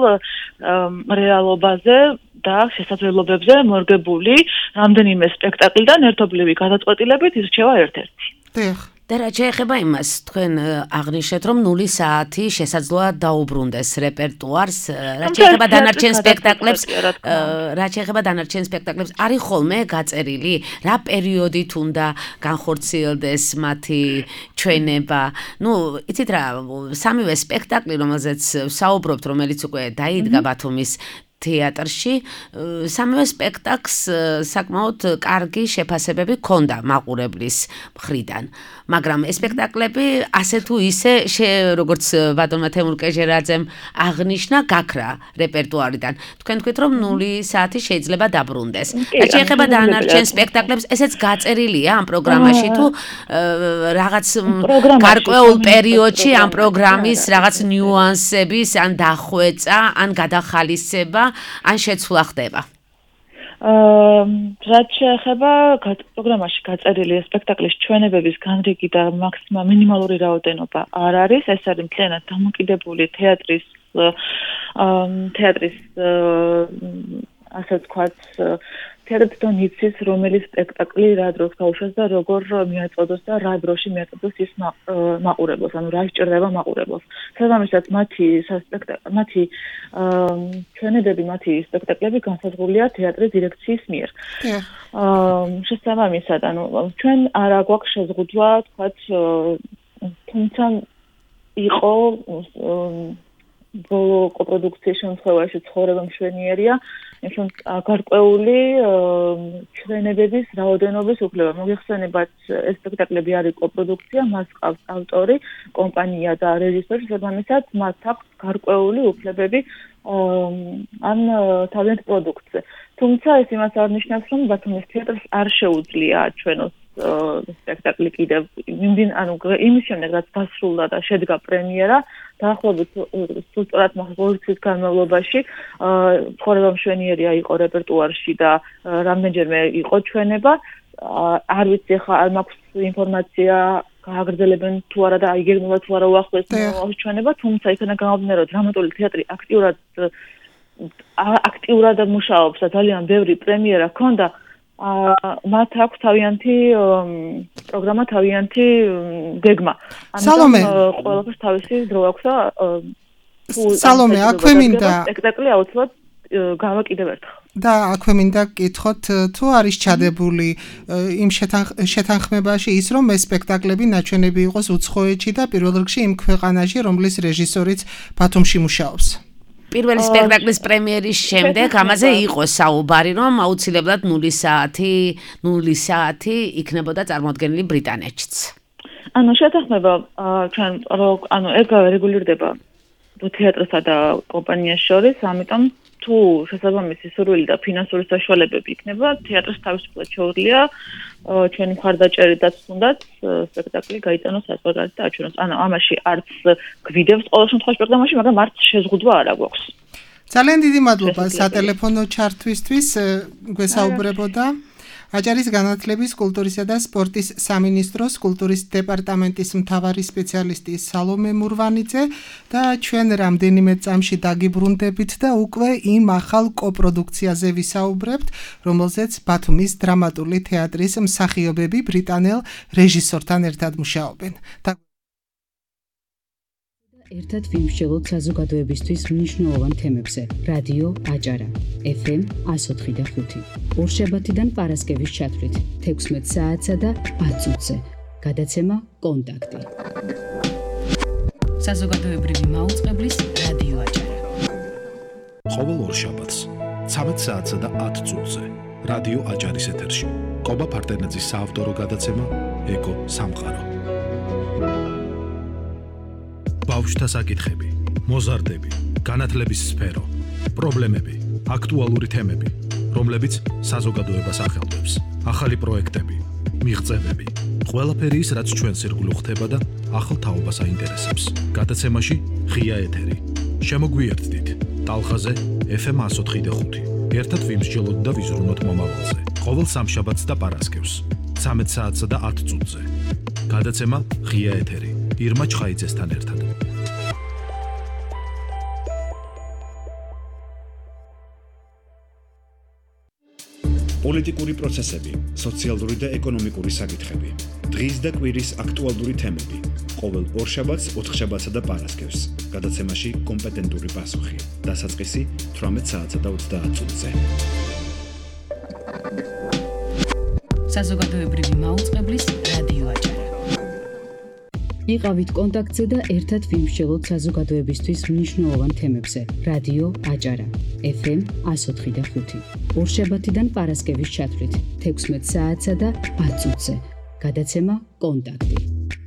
რეალობაზე და შესაძლებლობებზე მორგებული რამდენიმე სპექტაკლიდან ერთობლივი გადაწყვეტილებით ირჩევა ერთ-ერთი. და რა შეეხება იმას, თქვენ აღნიშნეთ, რომ ნული საათი შესაძლოა დაუბრუნდეს რეპერტუარს, რა შეეხება დანარჩენ სპექტაკლებს, რა შეეხება დანარჩენ სპექტაკლებს, არის ხოლმე გაწერილი, რა პერიოდით უნდა განხორციელდეს მათი ჩვენება. ნუ, იცით რა, სამივე სპექტაკლი, რომელზეც ვსაუბრობთ, რომელიც უკვე დაიდგა ბათუმის თეატრში, სამივე სპექტაკლს საკმაოდ კარგი შეფასებები ჰქონდა მაყურებლის მხრიდან. მაგრამ ეს სპექტაკლები ასე თუ ისე, როგორც ბატონმა თემურ კეჟერაძემ აღნიშნა, გაქრა რეპერტუარიდან. თქვენ თქვით, რომ ნული საათი შეიძლება დაბრუნდეს. რა შეეხება დანარჩენ სპექტაკლებს, ესეც გაწერილია ამ პროგრამაში თუ რაღაც გარკვეულ პერიოდში ამ პროგრამის რაღაც ნიუანსების ან დახვეწა, ან გადახალისება ან შეცვლა ხდება. რაც შეეხება პროგრამაში გაწერილი სპექტაკლის ჩვენებების განრიგი და მაქსიმალ მინიმალური რაოდენობა არ არის, ეს არის მთლიანად დამოკიდებული თეატრის თეატრის ასე ვთქვათ თეატრთან იცის, რომელი სპექტაკლი რა დროს გაუშვეს და როგორ მიაწოდოს და რა დროში მიაწოდოს ის მაყურებელს, ანუ რა სჭირდება მაყურებელს. შესაბამისად, მათი მათი ჩვენებები, მათი სპექტაკლები განსაზღვრულია თეატრის დირექციის მიერ. შესაბამისად, ანუ ჩვენ არა გვაქვს შეზღუდვა, თქვათ, თუმცა იყო ბოლო კოპროდუქციის შემთხვევაში ცხოვრება მშვენიერია, იმშენ გარკვეული ჩვენებების რაოდენობის უფლება. მოგეხსენებათ, ეს სპექტაკლები არის კოპროდუქცია, მას ყავს ავტორი, კომპანია და რეჟისორი, შესაბამისად, მათ აქვს გარკვეული უფლებები ამ თავიანთ პროდუქტზე. თუმცა ეს იმას არ ნიშნავს, რომ ბათუმის თეატრს არ შეუძლია აჩვენოს სპექტაკლი კიდევ იმდინ ანუ იმის შემდეგ რაც დასრულდა და შედგა პრემიერა დაახლოებით სწორად ორი წლის განმავლობაში ცხოვრება მშვენიერია იყო რეპერტუარში და რამდენჯერმე იყო ჩვენება არ ვიცი ხა არ მაქვს ინფორმაცია გააგრძელებენ თუ არა და აიგეგმება თუ არა უახლოეს ჩვენება თუმცა იქიდან გამომდინარე რომ დრამატული თეატრი აქტიურად აქტიურად მუშაობს და ძალიან ბევრი პრემიერა ჰქონდა მათ აქვს თავიანთი პროგრამა, თავიანთი გეგმა. სალომე, ყველაფერს თავისი დრო აქვს და სალომე, აქვე მინდა სპექტაკლი აუცილებლად გავა კიდევ ერთხელ. და აქვე მინდა გკითხოთ თუ არის ჩადებული იმ შეთანხმებაში ის რომ ეს სპექტაკლები ნაჩვენები იყოს უცხოეთში და პირველ რიგში იმ ქვეყანაში რომლის რეჟისორიც ბათუმში მუშაობს. პირველი სპექტაკლის პრემიერის შემდეგ ამაზე იყო საუბარი რომ აუცილებლად ნული საათი ნული საათი იქნებოდა წარმოდგენილი ბრიტანეთშიც. ანუ შეთანხმება ჩვენ ანუ ეგ რეგულირდება თეატრსა და კომპანიას შორის, ამიტომ თუ შესაბამისი სურვილი და ფინანსური საშუალებები იქნება, თეატრს თავისუფლად შეუძლია ჩვენი მხარდაჭერითაც თუნდაც სპექტაკლი გაიტანოს საზღვარგარეთ და აჩვენოს. ანუ ამაში არც გვიდევს ყოველ შემთხვევაში პროგრამაში, მაგრამ არც შეზღუდვა არ აქვს. ძალიან დიდი მადლობა სატელეფონო ჩართვისთვის, გვესაუბრებოდა აჭარის განათლების, კულტურისა და სპორტის სამინისტროს კულტურის დეპარტამენტის მთავარი სპეციალისტი სალომე მურვანიძე და ჩვენ რამდენიმე წამში დაგიბრუნდებით და უკვე იმ ახალ კოპროდუქციაზე ვისაუბრებთ, რომელზეც ბათუმის დრამატული თეატრის მსახიობები ბრიტანელ რეჟისორთან ერთად მუშაობენ. ერთად ვიმსჯელოთ საზოგადოებისთვის მნიშვნელოვან თემებზე. რადიო აჭარა ეფ ემ εκατო ოთხი და ხუთი. ორშაბათიდან პარასკევის ჩათვლით თექვსმეტ საათსა და ათ წუთზე. გადაცემა კონტაქტი. საზოგადოებრივი მაუწყებლის რადიო აჭარა. ყოველ ორშაბათს ცამეტ საათსა და ათ წუთზე. რადიო აჭარის ეთერში. კობა ფარტენაძის საავტორო გადაცემა ეკო სამყარო. ბავშვთა საკითხები, მოზარდები, განათლების სფერო, პრობლემები, აქტუალური თემები, რომლებიც საზოგადოებას ახელვებს, ახალი პროექტები, მიღწევები, ყველაფერი ის, რაც ჩვენს ირგვლივ ხდება და ახალ თაობას აინტერესებს. გადაცემაში ღია ეთერი. შემოგვიერთდით ტალღაზე ეფ ემ εκατო ოთხი და ხუთი. ერთად ვიმსჯელოთ და ვიზრუნოთ მომავალზე. ყოველ სამშაბათს და პარასკევს, ცამეტ საათსა და ათ წუთზე. გადაცემა ღია ეთერი. ირმა ჩხაიძესთან ერთად. პოლიტიკური პროცესები, სოციალური და ეკონომიკური საკითხები, დღის და კვირის აქტუალური თემები, ყოველ ორშაბათს, ოთხშაბათსა და პარასკევს, გადაცემაში კომპეტენტური პასუხი, დასაწყისი თვრამეტ საათსა და ოცდაათ წუთზე. საზოგადოებრივი მაუწყებლის რადიო აჭარა. იყავით კონტაქტზე და ერთად ვიმსჯელოთ საზოგადოებისთვის მნიშვნელოვან თემებზე. რადიო აჭარა ეფ ემ εκατო ოთხი და ხუთი. ორშაბათიდან პარასკევის ჩათვლით თექვსმეტ საათსა და ათ წუთზე. გადაცემა კონტაქტი.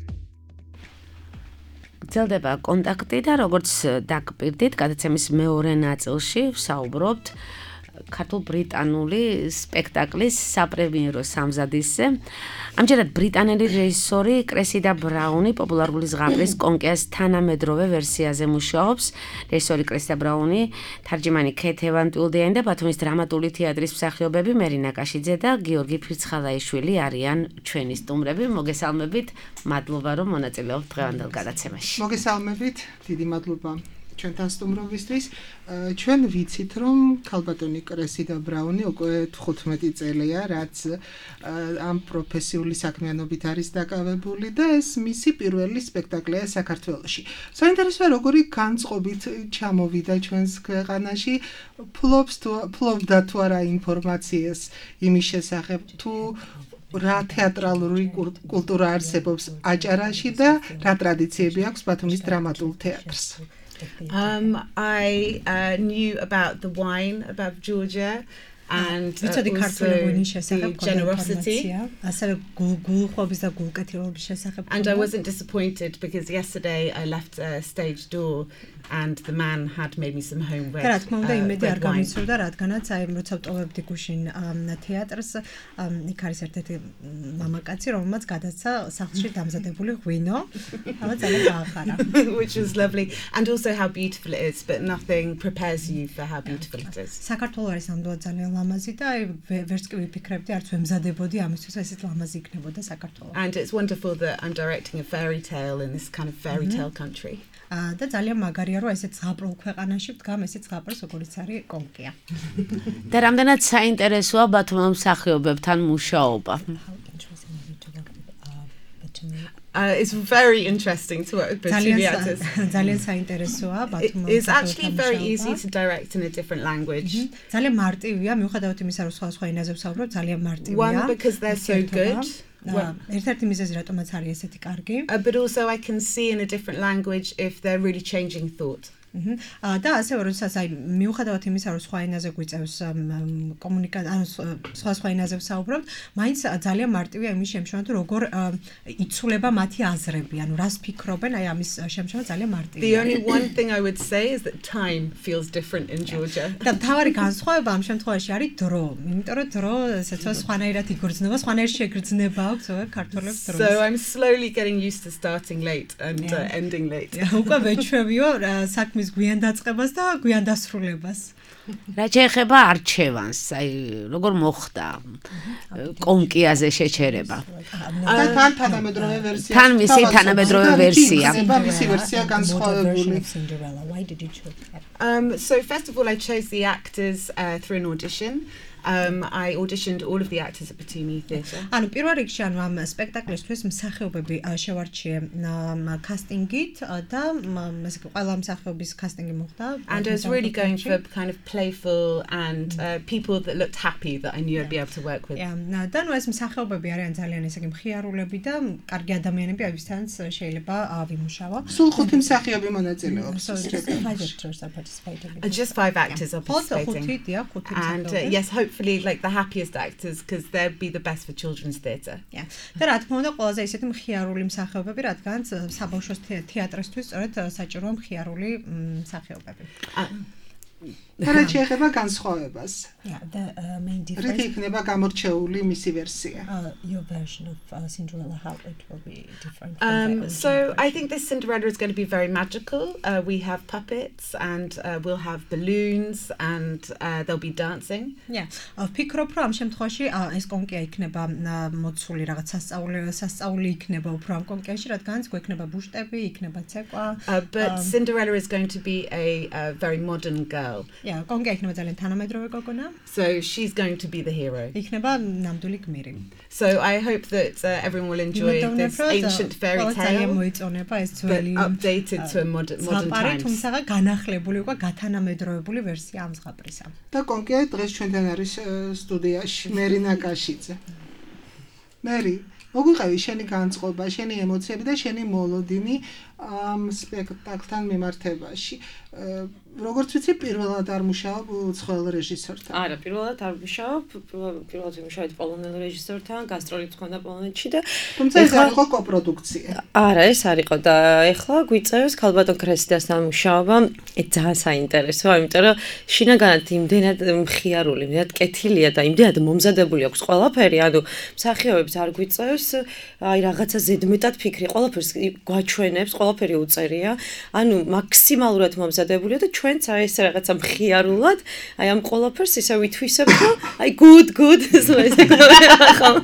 გრძელდება კონტაქტი და როგორც დაგპირდით, გადაცემის მეორე ნაწილში ვსაუბრობთ ქართულ-ბრიტანული სპექტაკლის საპრემიერო სამზადისზე. ამჯერად ბრიტანელი რეჟისორი კრესიდა ბრაუნი პოპულარული ზღაპრის კონკიას თანამედროვე ვერსიაზე მუშაობს. რეჟისორი კრესიდა ბრაუნი, თარჯიმანი ქეთ ევანტიულდიანი და ბათუმის დრამატული თეატრის მსახიობები მერინა კაშიძე და გიორგი ფირცხალაიშვილი არიან ჩვენი სტუმრები. მოგესალმებით, მადლობა რომ მონაწილეობთ დღევანდელ გადაცემაში. მოგესალმებით, დიდი მადლობა. ჩვენთან სტუმრობისთვის. ჩვენ ვიცით რომ ქალბატონი კრესიდა ბრაუნი უკვე თხუთმეტი წელია რაც ამ პროფესიული საქმიანობით არის დაკავებული და ეს მისი პირველი სპექტაკლია საქართველოში. საინტერესოა როგორი განწყობით ჩამოვიდა ჩვენს ქვეყანაში, ფლობს თუ ფლობდა თუ არა ინფორმაციას იმის შესახებ თუ რა თეატრალური კულტურა არსებობს აჭარაში და რა ტრადიციები აქვს ბათუმის დრამატულ თეატრს. Um, I uh, knew about the wine, about Georgia, and uh, also the generosity. And I wasn't disappointed because yesterday I left a stage door and the man had made me some home red, uh, red wine. Which was lovely, and also how beautiful it is, but nothing prepares you for how beautiful it is. And it's wonderful that I'm directing a fairy tale in this kind of fairy tale country. და ძალიან მაგარია რომ ესეც ზღაპრულ ქვეყანაში ვდგამ, ესეც ზღაპრს როგორც არის კონკია. და რამდენად საინტერესოა ბათუმის მსახიობებთან მუშაობა. Uh, it's very interesting to work with T V actors. ძალიან საინტერესოა ბათუმ. It's actually very easy to direct in a different language. ძალიან მარტივია, მიუხედავად იმისა, რომ სხვა სხვა ენაზე ვსაუბრობ, ძალიან მარტივია. One, because they're so good. ერთ-ერთი მიზეზი რატომაც არის ესეთი კარგი. But also I can see in a different language if they're really changing thought. და ასევე როდესაც აი მიუხედავად იმისა, რომ სხვა ენაზე გვიწევს კომუნიკაცია, ანუ სხვა სხვა ენაზე ვსაუბრობთ, მაინც ძალიან მარტივია იმის შემჩნევა, როგორ იცვლება მათი აზრები, ანუ რას ფიქრობენ, აი ამის შემჩნევა ძალიან მარტივია. The only one thing I would say is that time feels different in Georgia. და თავარი განსხვავება ამ შემთხვევაში არის დრო, იმიტომ რომ დრო ესეც სხვანაირად იგრძნობა, სხვანაირ შეგრძნება აქვს ქართველებს დროს. So I'm slowly getting used to starting late and uh, ending late. უკვე ვეჩვევიო საქმის გვიან დაწყებას და გვიან დასრულებას. რა შეეხება არჩევანს, აი როგორ მოხდა კონკიაზე შეჩერება? და თან თანამედროვე ვერსია. თან მისი თანამედროვე ვერსია. მისი ვერსია განსხვავებული. Um so first of all I chose the actors uh, through an audition. Um I auditioned all of the actors at Batumi Theatre. ანუ პირველ რიგში ანუ ამ სპექტაკლისთვის მსახიობები შევარჩიე კასტინგით და ესე ყველა მსახიობის კასტინგი მოხდა. And I was really going for kind of playful and uh, people that looked happy that I knew I'd be able to work with. Yeah, და ნუ ეს მსახიობები არიან ძალიან ესე იგი მხიარულები და კარგი ადამიანები, აი ვისთანაც შეიძლება ვიმუშავა. სულ ხუთი მსახიობი მონაწილეობს. Just five actors are participating. And uh, yes, hopefully like the happiest actors because they'd be the best for children's theatre. Yeah. და რა თქმა უნდა ყველაზე ისეთი მხიარული მსახიობები, რადგან საბავშვოს თეატრისთვის სწორედ საჭიროა მხიარული მსახიობები. რა შეეხება განსხვავებას? Yeah, the uh, main difference. რითი იქნება გამორჩეული მისი ვერსია? Uh, your version of uh, Cinderella, how it will be different. Um, so I think this Cinderella is going to be very magical. Uh, we have puppets and uh, we'll have balloons and uh, there'll be dancing. Yeah. ვფიქრობ, რომ ამ შემთხვევაში ეს კონკია იქნება მოცული რაღაც სასწაული, სასწაული იქნება უფრო ამ კონკიაში, რადგანაც გვექნება ბუშტები, იქნება ცეკვა. But um, Cinderella is going to be a, a very modern girl. Yeah, კონკია იქნება ძალიან თანამედროვე გოგონა. So she's going to be the hero. იქნება ნამდვილი გმირი. So I hope that uh, everyone will enjoy this ancient fairy tale. But updated to a modern modern times. თუმცა განახლებული უკვე გათანამედროვებული ვერსია ამ ზღაპრისა. და კონკია დღეს ჩვენთან არის სტუდიაში მერინა კაშიძე. მერი, მოგვიყევი შენი განწყობა, შენი ემოციები და შენი მოლოდინი ამ სპექტაკლთან მიმართებაში. როგორც ვიცი, პირველად არ მუშაობ უცხოელ რეჟისორთან. არა, პირველად არ მუშაობ, პირველად ვიმუშავე პოლონელ რეჟისორთან, გასტროლიც მქონდა პოლონეთში და თუმცა ეს არ იყო კოპროდუქცია. არა, ეს არ იყო და ეხლა გვიწევს ქალბატონ ქრესიძესთან მუშაობა. ეს ძალიან საინტერესოა, იმიტომ რომ შინაგანად იმდენად მხიარული, იმდენად კეთილია და იმდენად მომზადებული აქვს ყველაფერი, ანუ მსახიობებს არ გვიწევს, აი რაღაცა ზედმეტად ფიქრი, ყველაფერს გვაჩვენებს, ყველაფერი უწერია, ანუ მაქსიმალურად მომზადებულია და ჩვენც აი ეს რაღაცა მხიარულად, აი ამ ყველაფერს ისე ვითვისებთ, რომ აი good good ეს ესე ხომ.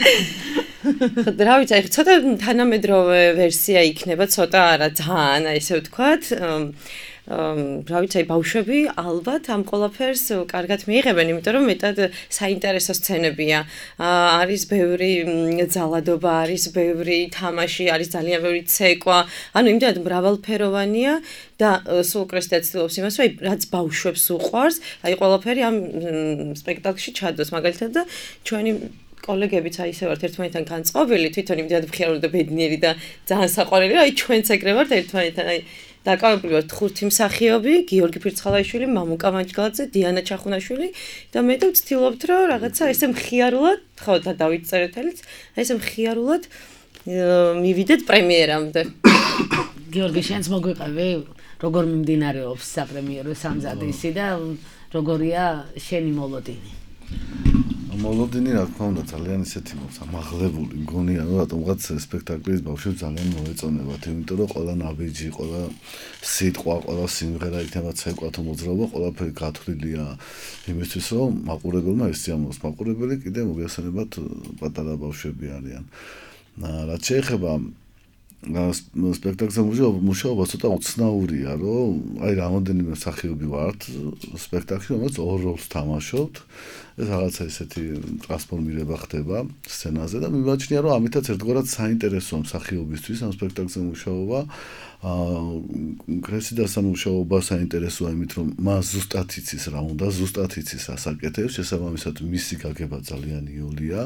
რა ვიცი, აი ცოტა თანამედროვე ვერსია იქნება, ცოტა არა ძალიან, აი ესე ვთქვათ. რა ვიცი, აი ბავშვები ალბათ ამ ყველაფერს კარგად მიიღებენ, იმიტომ რომ მეტად საინტერესო სცენებია. არის ბევრი ძალადობა, არის ბევრი თამაში, არის ძალიან ბევრი ცეკვა. ანუ იმდენად მრავალფეროვანია და სულ უკრესტია ცდილობს იმას, რომ აი რაც ბავშვებს უყვარს, აი ყველაფერი ამ სპექტაკლში ჩადოს, მაგალითად და ჩვენი კოლეგებიც აი ისე ვართ ერთმანეთთან განწყობილი, თვითონ იმდენად მხიარული და ბედნიერი და ძალიან საყვარელი, რომ აი ჩვენც ეგრე ვართ ერთმანეთთან, აი დაკავებული ვართ ხუთი მსახიობი, გიორგი ფირცხალაიშვილი, მამუკა მანჯგალაძე, დიანა ჩახუნაშვილი და მე და ვცდილობთ, რომ რაღაცა ესე მხიარულად, ხო და დავით წერეთელიც, ესე მხიარულად მივიდეთ პრემიერამდე. გიორგი, შენც მოგვიყევი, როგორ მიმდინარეობს საპრემიერო სამზადისი და როგორია შენი მოლოდინი? მოლოდინი რა თქმა უნდა ძალიან ისეთი მოხდა მაღლებული მგონია რომ რატომღაც სპექტაკლის ბავშვებს ძალიან მოეწონებათ იმიტომ რომ ყველა ნაბიჯი ყველა სიტყვა ყველა სიმღერა იქნება ცეკვა თუ მოძრაობა ყველაფერი გათვლილია იმისთვის რომ მაყურებელმა ესწიამოს მაყურებელი კიდე მოგესალმებათ პატარა ბავშვები არიან რაც შეეხება სპექტაკლზე მუშაობა ცოტა უცნაურია, რომ აი რამოდენიმე მსახიობი ვართ სპექტაკლში, რომელიც ორ როლს თამაშობთ. ეს რაღაცა ისეთი ტრანსფორმირება ხდება სცენაზე და მიმაჩნია, რომ ამითაც ერთგვარად საინტერესოა მსახიობისთვის ამ სპექტაკლზე მუშაობა. აა კრესიდასთან მუშაობა საინტერესოა იმით, რომ მას ზუსტად იცის რა უნდა, ზუსტად იცის ასაკეთებს, შესაბამისად მისი გაგება ძალიან იოლია.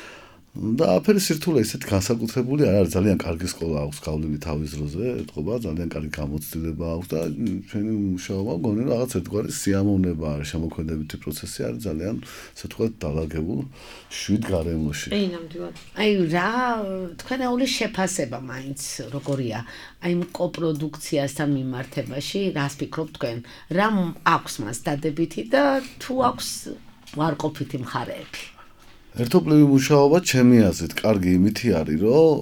და აფერი სირთულე ისეთ განსაკუთრებული არ არის, ძალიან კარგი სკოლა აქვს გავლილი თავის დროზე, ეთყობა, ძალიან კარგი გამოცდილება აქვს და ჩვენი მუშაობა მგონი რომ რაღაც ერთგვარი სიამოვნება არის, შემოქმედებითი პროცესი არის ძალიან, ასე ვთქვათ, დალაგებულ შვიდ გარემოში. აი, ნამდვილად. აი, რა თქვენეული შეფასება მაინც როგორია? აი, კოპროდუქციასთან მიმართებაში, რას ფიქრობთ თქვენ? რა აქვს მას დადებითი და თუ აქვს უარყოფითი მხარეები? ერთობლივი მუშაობა ჩემი აზრით კარგი იმითი არის,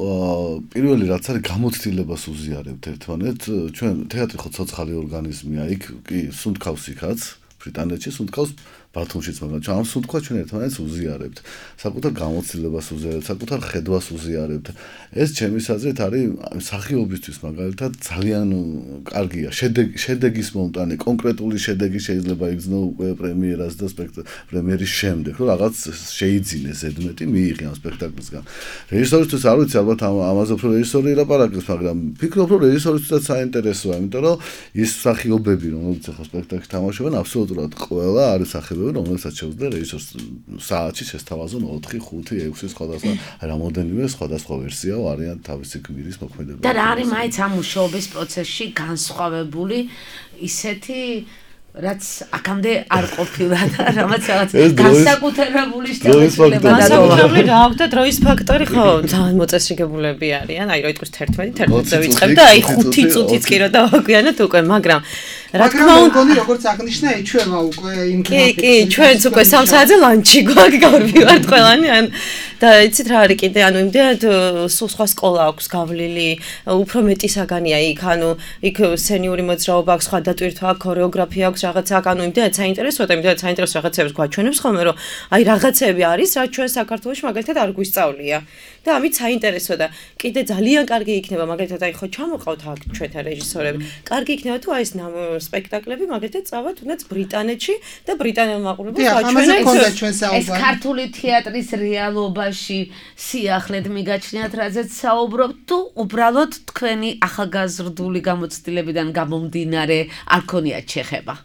რომ პირველი რაც არის გამოცდილებას უზიარებთ ერთმანეთს. ჩვენ თეატრი ხო ცოცხალი ორგანიზმია, იქ კი სუნთქავს იქაც, ბრიტანეთში სუნთქავს ბათუმშიც, მაგრამ ჩვენ ამ სუნთქვა ჩვენ ერთმანეთს უზიარებთ. საკუთარ გამოცდილებას უზიარებთ, საკუთარ ხედვას უზიარებთ. ეს ჩემის აზრით არის მსახიობისთვის მაგალითად ძალიან კარგია. შედეგის მომტანი, კონკრეტული შედეგი შეიძლება იგრძნო უკვე პრემიერას და პრემიერის შემდეგ, რომ რაღაც შეიძინეს ზედმეტი მიიღე ამ სპექტაკლისგან. რეჟისორისთვის არ ვიცი, ალბათ ამაზე უფრო რეჟისორი ელაპარაკებს, მაგრამ ფიქრობ, რომ რეჟისორისთვისაც საინტერესოა, იმიტომ რომ ის მსახიობები, რომლებიც ახლა სპექტაკლში თამაშობენ, აბსოლუტურად ყველა არის მსახიობები, რომელსაც შეუძლია რეჟისორს საათში შესთავაზონ ოთხი, ხუთი, ექვსი სხვადასხვა რამოდენიმე სხვადასხვა ვერსია არიან თავისი გმირის მოქმედება. და რა არის მაინც ამ მუშაობის პროცესში განსხვავებული ისეთი რაც აქამდე არ ყოფილა და რამაც რაღაც განსაკუთრებული შთაბეჭდილება და განსაკუთრებული რა აქვს და დროის ფაქტორი ხო ძალიან მოწესრიგებულები არიან. აი რა იტყვის თერთმეტი, თერთმეტზე ვიწყებ და აი ხუთი წუთიც კი რა დავაგვიანოთ უკვე, მაგრამ რა თქმა უნდა, მგონი როგორც აღნიშნა, ეჩვევა უკვე იმ კი, კი, ჩვენც უკვე სამ საათზე ლანჩი გვაქვს, გავივართ ყველანი, ან და იცით რა არის კიდე, ანუ იმდენად სულ სხვა სკოლა აქვს გავლილი, უფრო მეტი საგანია იქ, ანუ იქ სენიური მოძრაობა აქვს, სხვა დატვირთვა აქვს, ქორეოგრაფია აქვს, რაღაცა აქვს, ანუ იმდენად საინტერესოა და იმდენად საინტერესო რაღაცებს გვაჩვენებს ხოლმე, რომ აი რაღაცები არის, რაც ჩვენ საქართველოში მაგალითად არ გვისწავლია. და ამით საინტერესოა და კიდე ძალიან კარგი იქნება, მაგალითად აი ხო ჩამოყავთ აქ ჩვენთან რეჟისორები. კარგი იქნება თუ აი ეს სპექტაკლები მაგალითად წავა თუნდაც ბრიტანეთში და ბრიტანელ მაყურებელს აჩვენებს. ეს ქართული თეატრის რეალობაში სიახლედ მიგაჩნიათ, რაზეც საუბრობთ, თუ უბრალოდ თქვენი ახალგაზრდული გამოცდილებიდან გამომდინარე არ ქონიათ შეხება?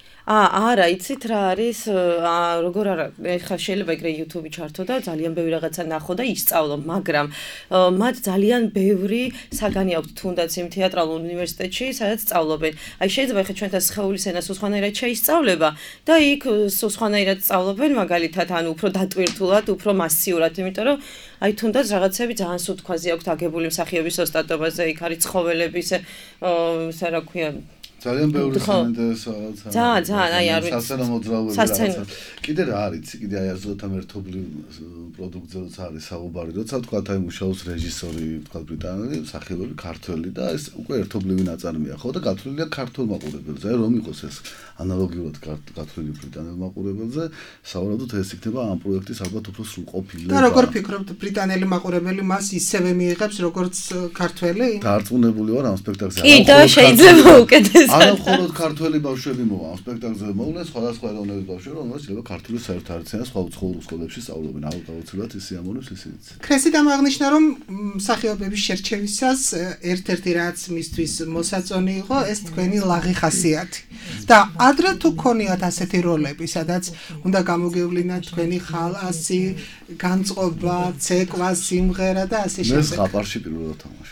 აა არა, იცით რა არის, როგორ არა, ეხლა შეიძლება ეგრე YouTube-ი ჩართო და ძალიან ბევრი რაღაცა ნახო და ისწავლო, მაგრამ მათ ძალიან ბევრი საგანი აქვთ თუნდაც იმ თეატრალურ უნივერსიტეტში, სადაც სწავლობენ. აი შეიძლება ეხლა ჩვენთან სხეულის ენას სხვანაირად შეისწავლება და იქ სხვანაირად სწავლობენ, მაგალითად, ანუ უფრო დატვირთულად, უფრო მასიურად, იმიტომ რომ აი თუნდაც რაღაცები ძალიან სუნთქვაზე აქვთ აგებული მსახიობის ოსტატობაზე, იქ არის ცხოველები, ისე რა რა ქვია ძალიან ბევრი საინტერესო რაღაცა. ძალიან, ძალიან, აი არ ვიცი. სასცენო მოძრაობები რაღაცა. კიდე რა არის, კიდე აი ზოთამ ერთობლივ პროდუქტზე როცა არის საუბარი, როცა თქვა აი მუშაობს რეჟისორი, თქვა ბრიტანელი, მსახიობები ქართველი და ეს უკვე ერთობლივი ნაწარმია, ხო და გათვლილია ქართულ მაყურებელზე. აი რომ იყოს ეს ანალოგიურად გათვლილი ბრიტანელ მაყურებელზე, სავარაუდოდ ეს იქნება ამ პროექტის ალბათ უფრო სრულყოფილი. და როგორ ფიქრობთ, ბრიტანელი მაყურებელი მას ისევე მიიღებს, როგორც ქართველი? დარწმუნებული ვარ ამ სპექტაკლზე. კი და შეიძლება უკეთეს არა მხოლოდ ქართველი ბავშვები მოვა ამ სპექტაკლზე მოვლენ, სხვადასხვა ეროვნების ბავშვები, რომელსაც შეიძლება ქართული საერთაშორისო სხვა უცხოურ სკოლებში სწავლობენ, აუცილებლად ის სიამოვნებს ისიც. კრესიდამ აღნიშნა, რომ მსახიობების შერჩევისას ერთ-ერთი რაც მისთვის მოსაწონი იყო, ეს თქვენი ლაღი ხასიათი. და ადრე თუ ქონიათ ასეთი როლები, სადაც უნდა გამოგევლინათ თქვენი ხალასი, განწყობა, ცეკვა, სიმღერა და ასე შემდეგ. მე ზღაპარში პირველად თამაშობ.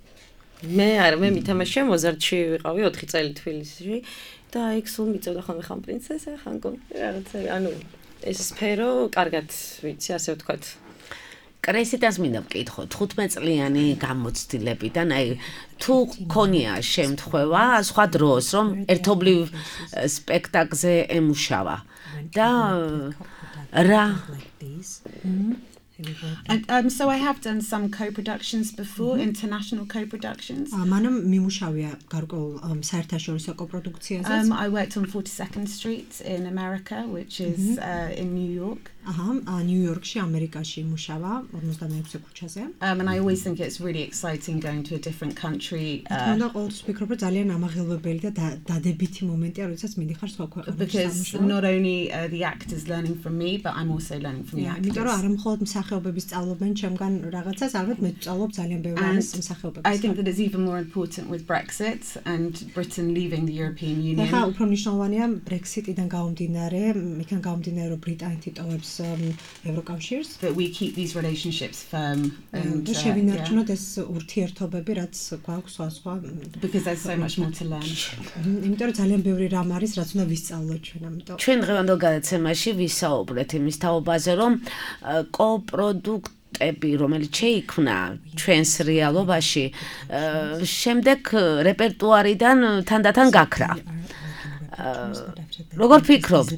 მე არ მე მითამაშე მოზარდში ვიყავი ოთხი წელი თბილისში და იქ სულ მიწევდა ხოლმე ხან პრინცესა, ხან რაღაცა, ანუ ეს სფერო კარგად ვიცი, ასე ვთქვათ. კრესიდას მინდა ვკითხო, თხუთმეტ წლიანი გამოცდილებიდან, აი თუ ქონია შემთხვევა სხვა დროს, რომ ერთობლივ სპექტაკლზე ემუშავა და რა And, um, so I have done some co-productions before, mm-hmm. international co-productions. მანამ მიმუშავია გარკვეულ საერთაშორისო კოპროდუქციაზე. Um, I worked on forty-second Street in America, which is mm-hmm. uh, in New York. აჰა, ნიუ-იორკში, ამერიკაში მუშავა ორმოცდამეექვსე ქუჩაზე. Um, and I always think it's really exciting going to a different country. Uh, ყოველთვის ვფიქრობ, რომ ძალიან ამაღელვებელი და დადებითი მომენტია, როდესაც მიდიხარ სხვა ქვეყანაში. Because not only uh, the actors learning from me, but I'm also learning from the actors. იმიტომ რომ არა მხოლოდ მსახიობები სწავლობენ ჩემგან რაღაცას, არამედ მე ვსწავლობ ძალიან ბევრ ამის მსახიობებს. I think that it's even more important with Brexit and Britain leaving the European Union. ახლა უფრო მნიშვნელოვანია Brexit-იდან გამომდინარე, იქან გამომდინარე, რომ ბრიტანეთი ტოვებს ევროკავშირს. That we keep these relationships firm and და შევინარჩუნოთ ეს ურთიერთობები, რაც გვაქვს სხვა-სხვა. Because there's so much more to learn. იმიტომ რომ ძალიან ბევრი რამ არის, რაც უნდა ვისწავლოთ ჩვენ, ამიტომ. ჩვენ დღევანდელ გადაცემაში ვისაუბრეთ იმის თაობაზე, რომ კოპროდუქტები, რომელიც შეიქმნა ჩვენს რეალობაში, შემდეგ რეპერტუარიდან თანდათან გაქრა. როგორ ფიქრობთ?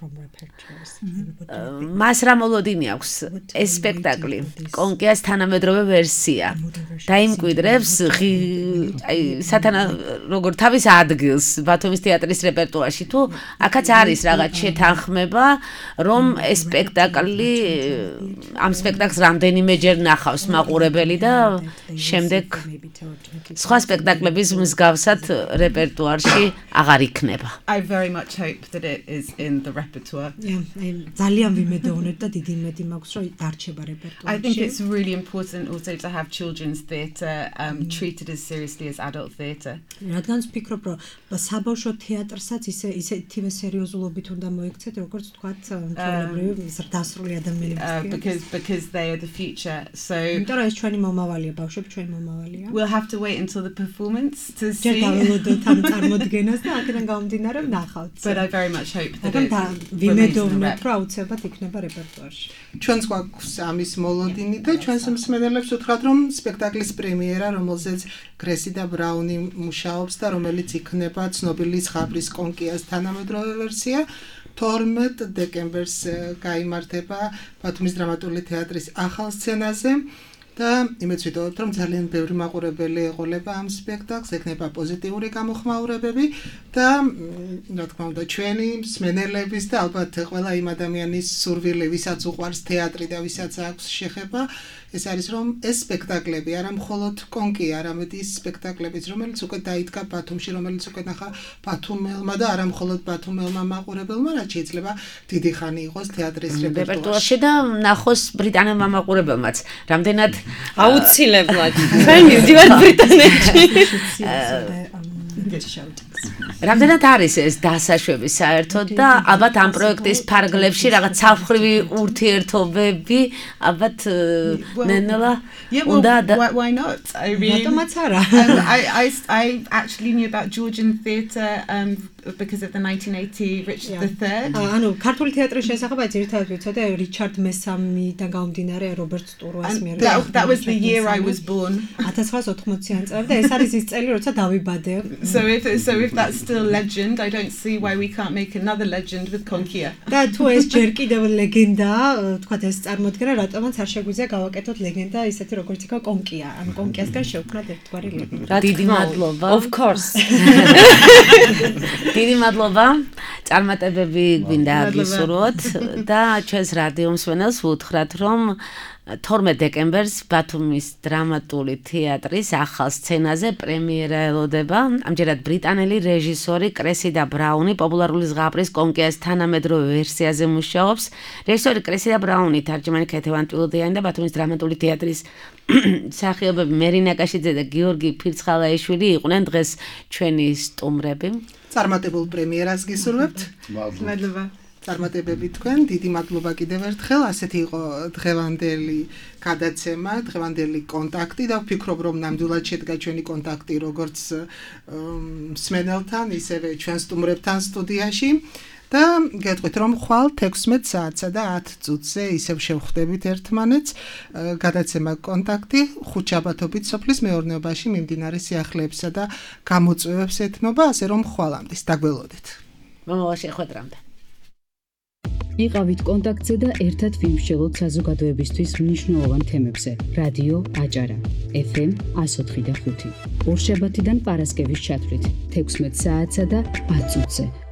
მას რა მოლოდინი აქვს ეს სპექტაკლი? კონკიას თანამედროვე ვერსია. დაიმკვიდრებს აი სათანა როგორ თავის ადგილს ბათუმის თეატრის რეპერტუარში თუ აქაც არის რაღაც შეთანხმება, რომ ეს სპექტაკლი ამ სპექტაკლს რამდენიმეჯერ ნახავს მაყურებელი და შემდეგ სხვა სპექტაკლების მსგავსად რეპერტუარში აღარ იქნება. I very much hope that it is in the repertoire. ძალიან ვიმედოვნებ და დიდი იმედი მაქვს რომ დარჩება რეპერტუარში. I think it's really important also to have children's theatre um, treated as seriously as adult theatre. რადგანაც ვფიქრობ რომ საბავშვო თეატრსაც ისე ისეთივე სერიოზულობით უნდა მოიქცეთ როგორც თქვათ ჩვეულებრივი ზრდასრული ადამიანებისთვის. Because because they are the future. So იმიტომ რომ ეს ჩვენი მომავალია, ბავშვები ჩვენი მომავალია. We'll have to wait until the performance to see. ჯერ დაველოდოთ ამ წარმოდგენას და აქედან გამომდინარე ნახავთ. But I very much hope that it ვიმედოვნებ რომ აუცილებლად იქნება რეპერტუარში. ჩვენს გვაქვს ამის მოლოდინი და ჩვენს მსმენელებს უთხრათ რომ სპექტაკლის პრემიერა, რომელზეც გრესი და ბრაუნი მუშაობს და რომელიც იქნება ცნობილი ზღაპრის კონკიას თანამედროვე ვერსია, თორმეტ დეკემბერს გაიმართება ბათუმის დრამატული თეატრის ახალ სცენაზე. და იმეც ვიტყოდით, რომ ძალიან ბევრი მაყურებელი ეყოლება ამ სპექტაკლს, ექნება პოზიტიური გამოხმაურებები და რა თქმა უნდა ჩვენი მსმენელების და ალბათ ყველა იმ ადამიანის სურვილი, ვისაც უყვარს თეატრი და ვისაც აქვს შეხება, ეს არის რომ ეს სპექტაკლები არა მხოლოდ კონკი, არამედ ის სპექტაკლებიც, რომელიც უკვე დაიდგა ბათუმში, რომელიც უკვე ნახა ბათუმელმა და არა მხოლოდ ბათუმელმა მაყურებელმა, რაც შეიძლება დიდი ხანი იყოს თეატრის რეპერტუარში და ნახოს ბრიტანელმა მაყურებელმაც. რამდენად აუცილებლად ჩვენ მივდივართ ბრიტანეთში. რამდენად არის ეს დასაშვები საერთოდ და ალბათ ამ პროექტის ფარგლებში რაღაც ცალმხრივი ურთიერთობები ალბათ ნენელა უნდა why not? I mean, I I I actually knew about Georgian theatre um because of the nineteen eighty Richard the third. ანუ ქართული თეატრის შესახებ ძირითადად ვიცოდე რიჩარდ მესამიდან გამომდინარე რობერტ სტურუას მიერ. That was the year I was born. ათას ცხრაას ოთხმოციანი წელი და ეს არის ის წელი როცა დავიბადე. So if so if that's still legend, I don't see why we can't make another legend with Konkia. და თუ ეს ჯერ კიდევ ლეგენდაა, თქვათ ეს წარმოდგენა, რატომაც არ შეგვიძლია გავაკეთოთ ლეგენდა ისეთი როგორც იქა კონკია. ან კონკიასგან შევქმნათ ერთგვარი ლეგენდა. დიდი მადლობა. Of course. დიდი მადლობა. წარმატებები გვინდა გისურვოთ და ჩვენს რადიო მსმენელს ვუთხრათ, რომ თორმეტ დეკემბერს ბათუმის დრამატული თეატრის ახალ სცენაზე პრემიერა ელოდება. ამჯერად ბრიტანელი რეჟისორი კრესიდა ბრაუნი პოპულარული ზღაპრის კონკიას თანამედროვე ვერსიაზე მუშაობს. რეჟისორი კრესიდა ბრაუნი, თარჯმანი ქეთევან ტვილდიანი და ბათუმის დრამატული თეატრის მსახიობები მერინა კაშიძე და გიორგი ფირცხალაიშვილი იყვნენ დღეს ჩვენი სტუმრები. წარმატებულ პრემიერას გისურვებთ. მადლობა. წარმატებები თქვენ, დიდი მადლობა კიდევ ერთხელ. ასეთი იყო დღევანდელი გადაცემა, დღევანდელი კონტაქტი და ვფიქრობ, რომ ნამდვილად შედგა ჩვენი კონტაქტი როგორც მსმენელთან, ისევე ჩვენ სტუმრებთან სტუდიაში. და გეტყვით რომ ხვალ ექვსმეტ საათსა და ათ წუთზე ისევ შევხვდებით ერთმანეთს. გადაცემა კონტაქტი ხუთშაბათობით სოფლის მეურნეობაში მიმდინარე სიახლეებსა და გამოწვევებს ეთმობა, ასე რომ ხვალამდე დაგველოდეთ. მომავალ შეხვედრამდე. იყავით კონტაქტზე და ერთად ვიმსჯელოთ საზოგადოებისთვის მნიშვნელოვან თემებზე. რადიო აჭარა, ეფ ემ one oh four და five. ორშაბათიდან პარასკევის ჩათვლით, თექვსმეტ საათსა და ათ წუთზე.